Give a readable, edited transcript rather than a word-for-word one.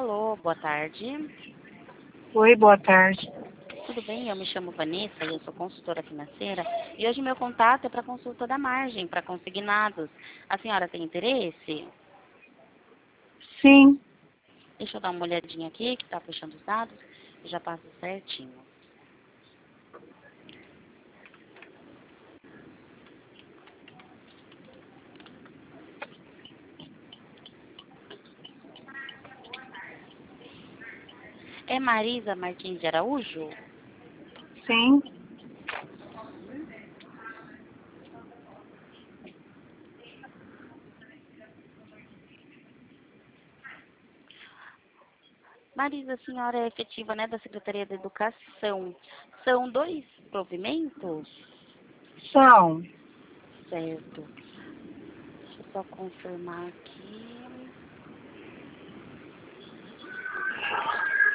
Alô, boa tarde. Oi, boa tarde. Tudo bem? Eu me chamo Vanessa e eu sou consultora financeira. E hoje meu contato é para consulta da margem, para consignados. A senhora tem interesse? Sim, Deixa eu dar uma olhadinha aqui, que está puxando os dados. Eu já passo certinho. É Marisa Martins de Araújo? sim. Marisa, a senhora é efetiva, né, da Secretaria da Educação. São 2 provimentos? São. Certo. Deixa eu só confirmar aqui.